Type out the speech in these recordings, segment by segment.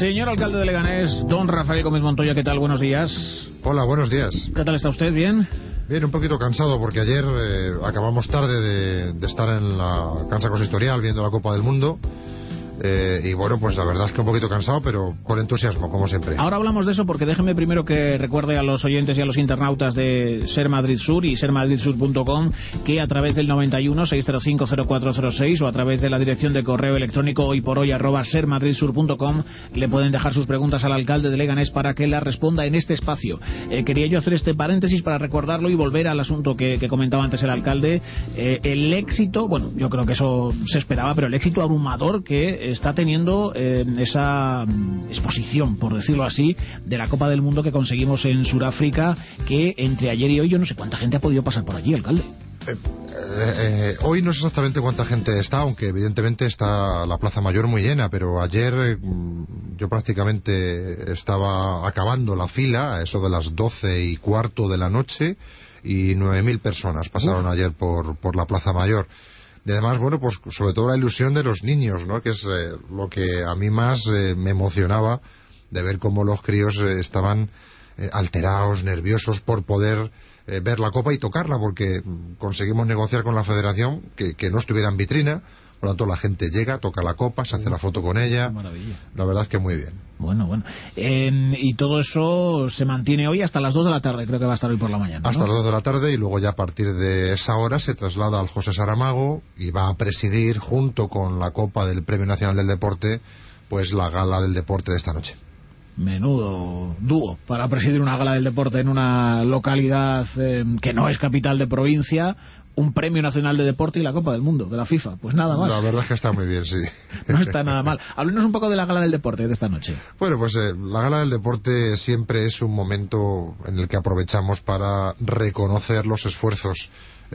Señor alcalde de Leganés, don Rafael Gómez Montoya, ¿qué tal? Buenos días. Hola, buenos días. ¿Qué tal está usted? ¿Bien? Bien, un poquito cansado porque ayer acabamos tarde de estar en la cancha consistorial viendo la Copa del Mundo. Y bueno, pues la verdad es que un poquito cansado, pero con entusiasmo, como siempre. Ahora hablamos de eso porque déjeme primero que recuerde a los oyentes y a los internautas de Ser Madrid Sur y sermadridsur.com que a través del 91 605 0406 o a través de la dirección de correo electrónico hoyporhoy@sermadridsur.com le pueden dejar sus preguntas al alcalde de Leganés para que las responda en este espacio. Quería yo hacer este paréntesis para recordarlo y volver al asunto que comentaba antes el alcalde. El éxito, bueno, yo creo que eso se esperaba, pero el éxito abrumador que está teniendo esa exposición, por decirlo así, de la Copa del Mundo que conseguimos en Sudáfrica, que entre ayer y hoy yo no sé cuánta gente ha podido pasar por allí, alcalde. Hoy no sé exactamente cuánta gente está, aunque evidentemente está la Plaza Mayor muy llena, pero ayer yo prácticamente estaba acabando la fila, a eso de las 12:15 de la noche, y 9.000 personas pasaron ayer por la Plaza Mayor. Y además, bueno, pues sobre todo la ilusión de los niños, ¿no? Que es lo que a mí más me emocionaba, de ver cómo los críos estaban alterados, nerviosos por poder ver la Copa y tocarla, porque conseguimos negociar con la Federación que no estuviera en vitrina. Por lo tanto, la gente llega, toca la Copa, se hace la foto con ella. Maravilla. La verdad es que muy bien. Bueno. Y todo eso se mantiene hoy hasta las 2 de la tarde, creo que va a estar hoy por la mañana, ¿no? Hasta las 2 de la tarde, y luego ya a partir de esa hora se traslada al José Saramago y va a presidir, junto con la Copa del Premio Nacional del Deporte, pues la gala del deporte de esta noche. Menudo dúo para presidir una gala del deporte en una localidad que no es capital de provincia, un Premio Nacional de Deporte y la Copa del Mundo de la FIFA. Pues nada más. La verdad es que está muy bien, sí. No está nada mal. Háblenos un poco de la gala del deporte de esta noche. Bueno, pues la gala del deporte siempre es un momento en el que aprovechamos para reconocer los esfuerzos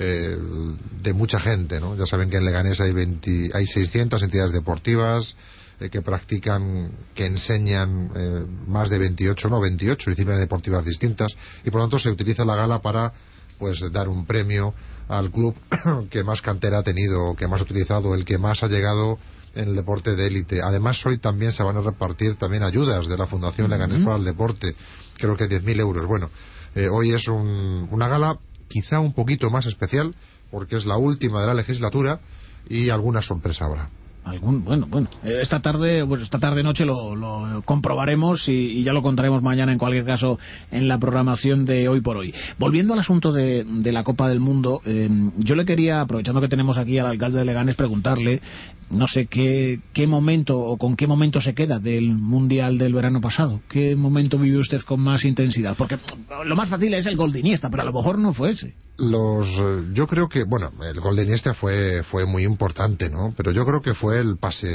de mucha gente, ¿no? Ya saben que en Leganés hay 600 entidades deportivas que practican, que enseñan más de 28 disciplinas deportivas distintas, y por lo tanto se utiliza la gala para pues dar un premio al club que más cantera ha tenido, que más ha utilizado, el que más ha llegado en el deporte de élite. Además, hoy también se van a repartir también ayudas de la Fundación Leganés para el Deporte, creo que 10.000 euros. Bueno, hoy es una gala quizá un poquito más especial, porque es la última de la legislatura y alguna sorpresa habrá. Esta tarde noche lo comprobaremos y ya lo contaremos mañana, en cualquier caso, en la programación de Hoy por Hoy. Volviendo al asunto de la Copa del Mundo, yo le quería, aprovechando que tenemos aquí al alcalde de Leganés, preguntarle, no sé qué momento o con qué momento se queda del Mundial del verano pasado. ¿Qué momento vive usted con más intensidad? Porque lo más fácil es el gol de Iniesta, pero a lo mejor no fue ese. Yo creo que, bueno, el gol de Iniesta fue muy importante, ¿no? Pero yo creo que fue el pase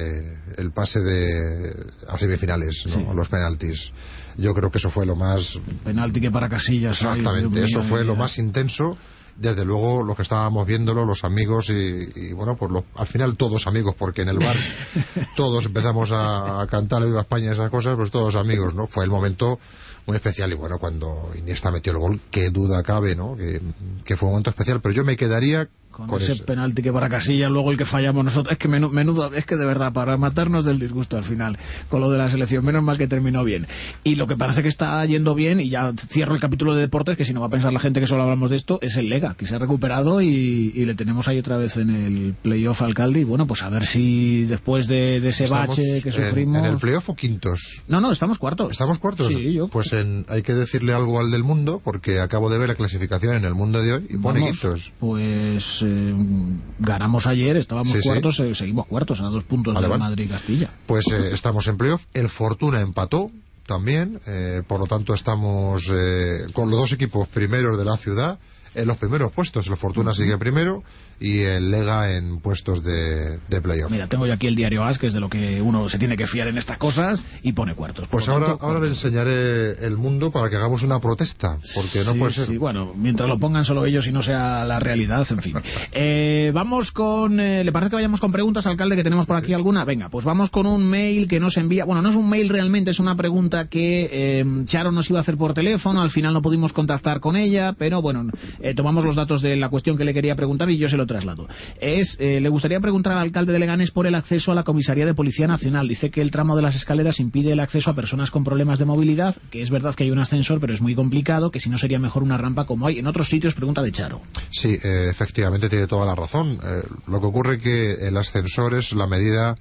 a semifinales, ¿no? Sí. Los penaltis. Yo creo que eso fue lo más... El penalti que para Casillas... Exactamente, eso fue lo más intenso. Desde luego, los que estábamos viéndolo, los amigos y bueno, pues al final todos amigos, porque en el bar todos empezamos a cantar Viva España y esas cosas, pues todos amigos, ¿no? Fue el momento muy especial, y bueno, cuando Iniesta metió el gol, qué duda cabe, ¿no? Que fue un momento especial, pero yo me quedaría con ese penalti que para Casillas, luego el que fallamos nosotros. Es que menudo, es que de verdad, para matarnos del disgusto al final con lo de la selección. Menos mal que terminó bien. Y lo que parece que está yendo bien, y ya cierro el capítulo de deportes, que si no va a pensar la gente que solo hablamos de esto, es el Lega, que se ha recuperado y le tenemos ahí otra vez en el playoff, alcalde. Y bueno, pues a ver si después de ese bache que sufrimos... ¿En el playoff o quintos? No, estamos cuartos. ¿Estamos cuartos? Sí, yo. Pues hay que decirle algo al del mundo, porque acabo de ver la clasificación en el mundo de hoy y pone quintos. Pues ganamos ayer, estábamos cuartos, seguimos cuartos a 2 puntos de Madrid y Castilla. Pues estamos en playoff. El Fortuna empató también, por lo tanto estamos con los dos equipos primeros de la ciudad en los primeros puestos. El Fortuna sigue primero y el Lega en puestos de playoff. Mira, tengo yo aquí el diario AS, que es de lo que uno se tiene que fiar en estas cosas, y pone cuartos. Pues ahora le enseñaré el mundo para que hagamos una protesta, porque no puede ser. Sí, bueno, mientras lo pongan solo ellos y no sea la realidad, en fin. Vamos con... ¿le parece que vayamos con preguntas, alcalde, que tenemos por aquí alguna? Venga, pues vamos con un mail que nos envía... Bueno, no es un mail realmente, es una pregunta que Charo nos iba a hacer por teléfono, al final no pudimos contactar con ella, pero bueno, tomamos los datos de la cuestión que le quería preguntar y yo se lo traslado. Le gustaría preguntar al alcalde de Leganés por el acceso a la comisaría de Policía Nacional. Dice que el tramo de las escaleras impide el acceso a personas con problemas de movilidad, que es verdad que hay un ascensor, pero es muy complicado, que si no sería mejor una rampa como hay en otros sitios, pregunta de Charo. Sí, efectivamente tiene toda la razón. Lo que ocurre es que el ascensor es la medida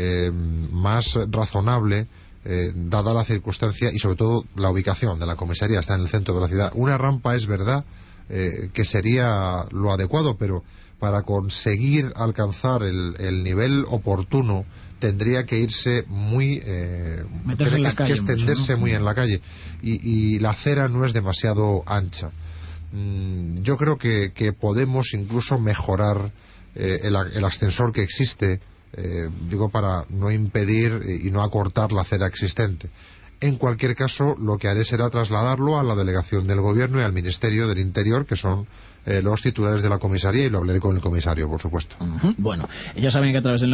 más razonable dada la circunstancia y sobre todo la ubicación de la comisaría, está en el centro de la ciudad. Una rampa es verdad que sería lo adecuado, pero para conseguir alcanzar el nivel oportuno tendría que irse muy que extenderse mucho, ¿no? Muy en la calle y la acera no es demasiado ancha. Yo creo que podemos incluso mejorar el ascensor que existe, digo, para no impedir y no acortar la acera existente. En cualquier caso, lo que haré será trasladarlo a la delegación del Gobierno y al Ministerio del Interior, que son los titulares de la comisaría, y lo hablaré con el comisario, por supuesto. Bueno, ya saben que a través del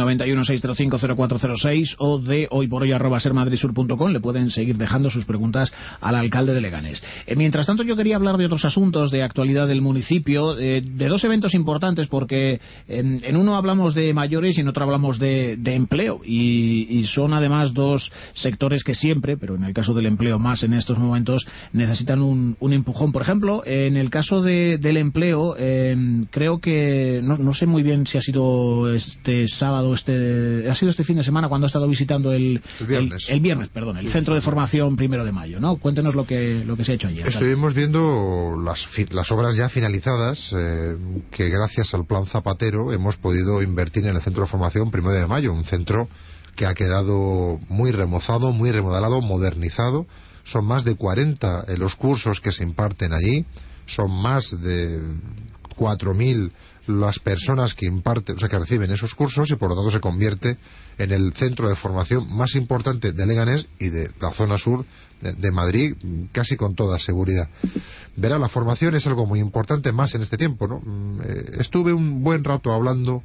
91-605-0406 o de hoyporhoy@sermadridsur.com le pueden seguir dejando sus preguntas al alcalde de Leganés. Mientras tanto, yo quería hablar de otros asuntos de actualidad del municipio, de dos eventos importantes, porque en uno hablamos de mayores y en otro hablamos de empleo, y son además dos sectores que siempre, pero en el caso del empleo más en estos momentos, necesitan un empujón. Por ejemplo, en el caso del empleo, creo que no sé muy bien si ha sido este sábado, ha sido este fin de semana cuando ha estado visitando el viernes, perdón, el centro de formación 1 de mayo, ¿no? Cuéntenos lo que se ha hecho ayer. Estuvimos viendo las obras ya finalizadas, que gracias al plan Zapatero hemos podido invertir en el centro de formación 1 de mayo, un centro que ha quedado muy remozado, muy remodelado, modernizado. Son más de 40 los cursos que se imparten allí. Son más de 4.000 las personas que imparten, o sea, que reciben esos cursos, y por lo tanto se convierte en el centro de formación más importante de Leganés y de la zona sur de Madrid, casi con toda seguridad. Verá, la formación es algo muy importante, más en este tiempo, ¿no? Estuve un buen rato hablando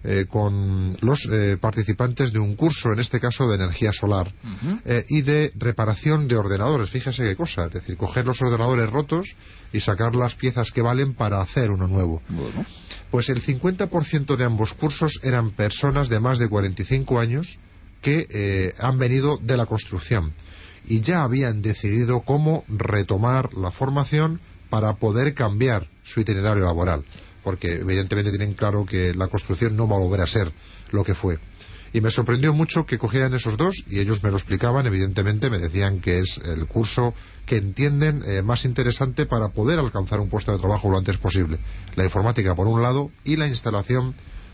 con los participantes de un curso, en este caso de energía solar, y de reparación de ordenadores. Fíjese qué cosa, es decir, coger los ordenadores rotos y sacar las piezas que valen para hacer uno nuevo. Bueno. Pues el 50% de ambos cursos eran personas de más de 45 años que han venido de la construcción y ya habían decidido cómo retomar la formación para poder cambiar su itinerario laboral, porque evidentemente tienen claro que la construcción no va a volver a ser lo que fue. Y me sorprendió mucho que cogieran esos dos, y ellos me lo explicaban, evidentemente me decían que es el curso que entienden más interesante para poder alcanzar un puesto de trabajo lo antes posible. La informática por un lado y la instalación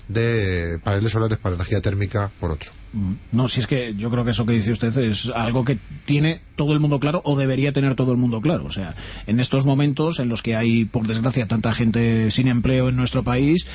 de paneles solares para energía térmica por otro. No, si es que yo creo que eso que dice usted es algo que tiene todo el mundo claro, o debería tener todo el mundo claro. O sea, en estos momentos en los que hay, por desgracia, tanta gente sin empleo en nuestro país,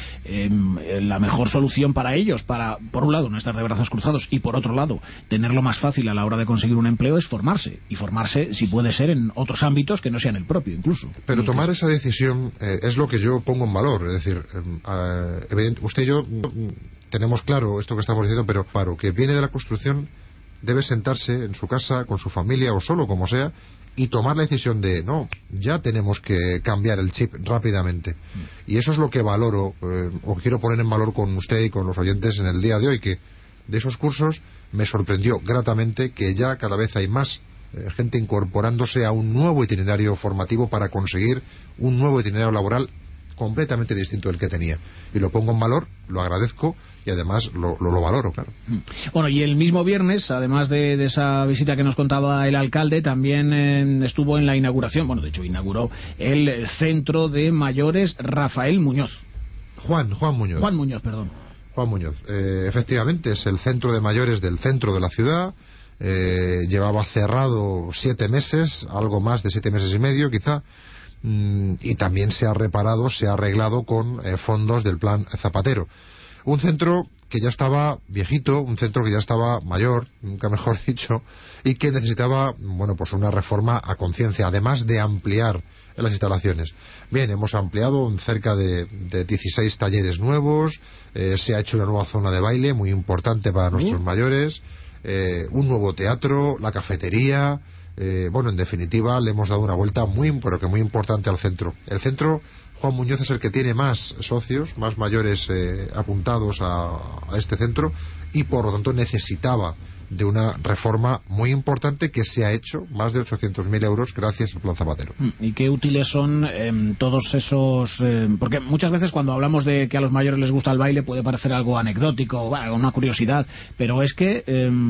la mejor solución para ellos, para, por un lado, no estar de brazos cruzados, y por otro lado, tenerlo más fácil a la hora de conseguir un empleo, es formarse. Y formarse, si puede ser, en otros ámbitos que no sean el propio, incluso. Pero tomar esa decisión es lo que yo pongo en valor. Es decir, usted y yo tenemos claro esto que estamos diciendo, pero para que viene de la construcción debe sentarse en su casa con su familia o solo, como sea, y tomar la decisión de no, ya tenemos que cambiar el chip rápidamente. Y eso es lo que valoro, o quiero poner en valor con usted y con los oyentes en el día de hoy, que de esos cursos me sorprendió gratamente que ya cada vez hay más gente incorporándose a un nuevo itinerario formativo para conseguir un nuevo itinerario laboral completamente distinto del que tenía, y lo pongo en valor, lo agradezco y además lo valoro, claro. Bueno, y el mismo viernes, además de esa visita que nos contaba el alcalde, también estuvo en la inauguración, bueno, de hecho inauguró el centro de mayores Rafael Muñoz. Juan Muñoz, perdón. Juan Muñoz, efectivamente es el centro de mayores del centro de la ciudad. Llevaba cerrado 7 meses, algo más de 7 meses y medio quizá, y también se ha reparado, se ha arreglado con fondos del plan Zapatero. Un centro que ya estaba viejito, un centro que ya estaba mayor, nunca mejor dicho, y que necesitaba, bueno, pues una reforma a conciencia, además de ampliar las instalaciones. Bien, hemos ampliado cerca de 16 talleres nuevos, se ha hecho una nueva zona de baile muy importante para nuestros mayores, un nuevo teatro, la cafetería. Bueno, en definitiva, le hemos dado una vuelta muy, pero que muy importante al centro. El centro Juan Muñoz es el que tiene más socios, más mayores apuntados a este centro, y por lo tanto necesitaba de una reforma muy importante que se ha hecho, más de 800.000 euros gracias al Plan Zapatero. ¿Y qué útiles son todos esos...? Porque muchas veces cuando hablamos de que a los mayores les gusta el baile puede parecer algo anecdótico, una curiosidad, pero es que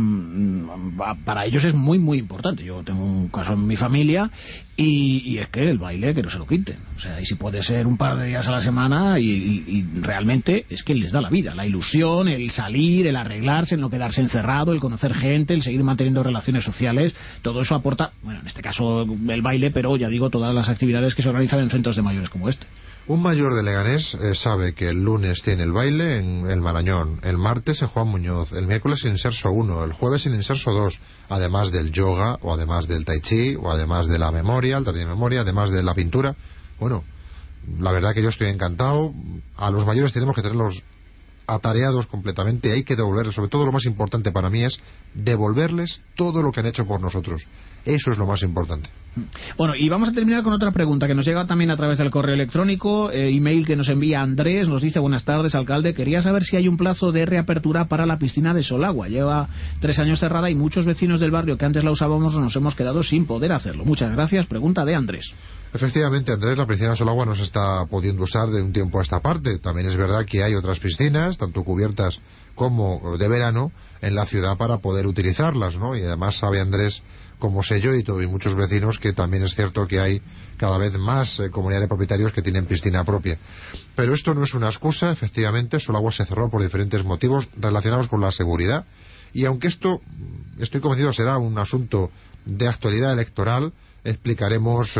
para ellos es muy, muy importante. Yo tengo un caso en mi familia y es que el baile, que no se lo quiten. O sea, y si puede ser un par de días a la semana y realmente es que les da la vida, la ilusión, el salir, el arreglarse, el no quedarse encerrado, el conocer gente, el seguir manteniendo relaciones sociales, todo eso aporta, bueno, en este caso el baile, pero ya digo, todas las actividades que se organizan en centros de mayores como este. Un mayor de Leganés sabe que el lunes tiene el baile en el Marañón, el martes en Juan Muñoz, el miércoles en Inserso 1, el jueves en Inserso 2, además del yoga, o además del tai chi, o además de la memoria, el taller de memoria, además de la pintura. Bueno, la verdad que yo estoy encantado. A los mayores tenemos que tenerlos atareados completamente, hay que devolverles, sobre todo lo más importante para mí es devolverles todo lo que han hecho por nosotros. Eso es lo más importante. Bueno, y vamos a terminar con otra pregunta que nos llega también a través del correo electrónico, email que nos envía Andrés, nos dice: buenas tardes, alcalde, quería saber si hay un plazo de reapertura para la piscina de Solagua. Lleva 3 años cerrada y muchos vecinos del barrio que antes la usábamos nos hemos quedado sin poder hacerlo. Muchas gracias. Pregunta de Andrés. Efectivamente, Andrés, la piscina de Solagua no se está pudiendo usar de un tiempo a esta parte. También es verdad que hay otras piscinas, tanto cubiertas como de verano, en la ciudad para poder utilizarlas, ¿no? Y además sabe Andrés, como sé yo y muchos vecinos, que también es cierto que hay cada vez más comunidades de propietarios que tienen piscina propia. Pero esto no es una excusa. Efectivamente, Solagua se cerró por diferentes motivos relacionados con la seguridad, y aunque esto, estoy convencido, será un asunto de actualidad electoral, explicaremos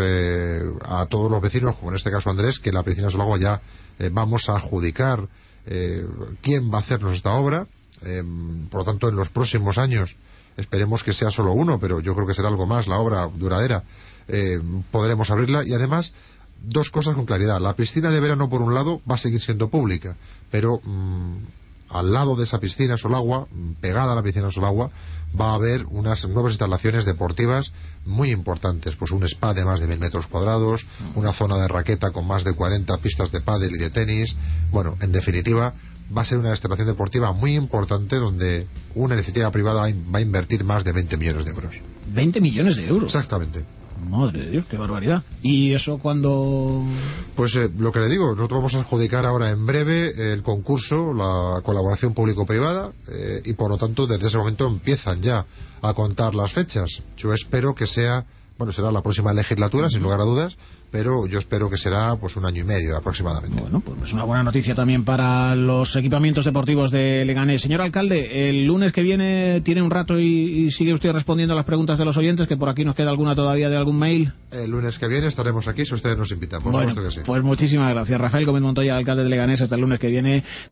a todos los vecinos, como en este caso Andrés, que la piscina de Solagua ya vamos a adjudicar quién va a hacernos esta obra. Por lo tanto, en los próximos años, esperemos que sea solo uno, pero yo creo que será algo más, la obra duradera, podremos abrirla. Y además, dos cosas con claridad: la piscina de verano, por un lado, va a seguir siendo pública, pero al lado de esa piscina Solagua, pegada a la piscina Solagua, va a haber unas nuevas instalaciones deportivas muy importantes, pues un spa de más de 1.000 metros cuadrados, una zona de raqueta con más de 40 pistas de pádel y de tenis. Bueno, en definitiva, va a ser una instalación deportiva muy importante donde una iniciativa privada va a invertir más de 20 millones de euros. ¿20 millones de euros? Exactamente. Madre de Dios, qué barbaridad. ¿Y eso cuando...? Pues lo que le digo, nosotros vamos a adjudicar ahora en breve el concurso, la colaboración público-privada, y por lo tanto desde ese momento empiezan ya a contar las fechas. Yo espero que sea, bueno, será la próxima legislatura, sin lugar a dudas, pero yo espero que será pues 1 año y medio aproximadamente. Bueno, pues es una buena noticia también para los equipamientos deportivos de Leganés. Señor alcalde, el lunes que viene tiene un rato y sigue usted respondiendo a las preguntas de los oyentes, que por aquí nos queda alguna todavía de algún mail. El lunes que viene estaremos aquí si ustedes nos invitan, por supuesto que sí. Pues muchísimas gracias. Rafael Gómez Montoya, alcalde de Leganés, hasta el lunes que viene.